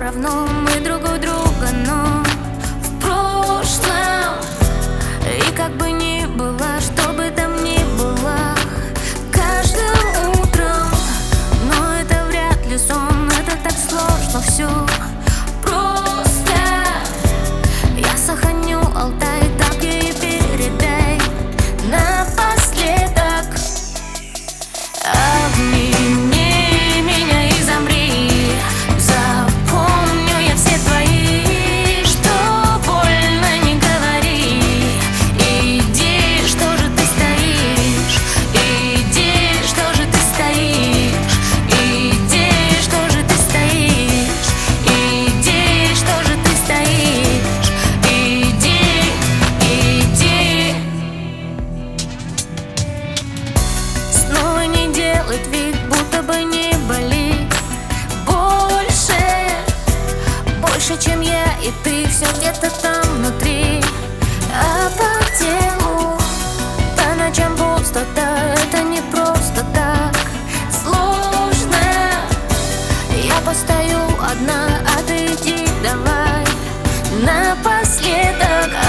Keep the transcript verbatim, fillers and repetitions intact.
равно мы друг у друга, но в прошлом. И как бы ни было, что бы там ни было, каждым утром. Но это вряд ли сон, это так сложно все. Просто я сохраню Алтай, так и передай напоследок. Обними меня и замри, запомню я все твои. Что больно, не говори. Иди, что же ты стоишь? Иди, что же ты стоишь? Иди, что же ты стоишь? Иди, что же ты стоишь? Иди, иди. Снова не делает вид, будто бы не болит. Больше, больше, чем я и ты, все где-то там внутри. А по телу по ночам пустота, это не просто так. Сложно, я постою одна, а ты иди давай напоследок.